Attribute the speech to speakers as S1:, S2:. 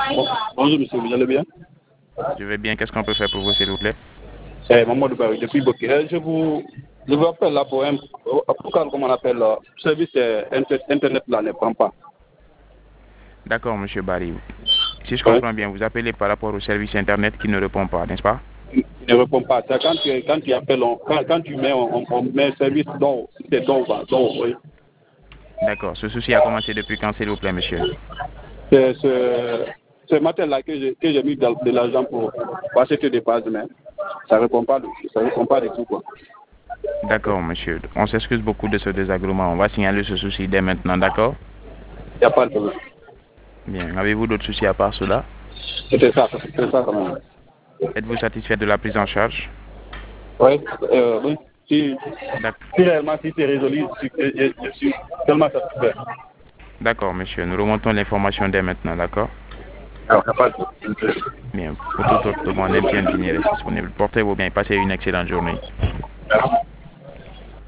S1: Bonjour monsieur, vous allez bien?
S2: Je vais bien. Qu'est-ce qu'on peut faire pour vous, s'il vous plaît?
S1: C'est Mamadou Barry depuis Boké. Je vous appelle là pour comment on appelle, le service Internet là ne prend pas.
S2: D'accord, monsieur Barry. Si je
S1: Ouais.
S2: comprends bien, vous appelez par rapport au service Internet qui ne répond pas, n'est-ce pas?
S1: Il ne répond pas. C'est quand tu appelles, quand tu mets, on met un service dont, c'est oui.
S2: D'accord. Ce souci a commencé depuis quand, s'il vous plaît, monsieur?
S1: C'est ce matin-là que j'ai mis de l'argent pour acheter des pages, mais ça répond pas du tout, quoi.
S2: D'accord, monsieur. On s'excuse beaucoup de ce désagrément. On va signaler ce souci dès maintenant, d'accord?
S1: Il n'y a pas de problème.
S2: Bien. Avez-vous d'autres soucis à part cela?
S1: C'était ça quand même.
S2: Êtes-vous satisfait de la prise en charge?
S1: Oui, oui.
S2: D'ac-
S1: Si réellement, si c'est résolu, je suis tellement satisfait.
S2: D'accord, monsieur. Nous remontons l'information dès maintenant, d'accord?
S1: Alors, il n'y a pas de problème.
S2: Bien. Pour toute autre demande, MTN Guinée reste disponible. Portez-vous bien et passez une excellente journée.
S1: Merci.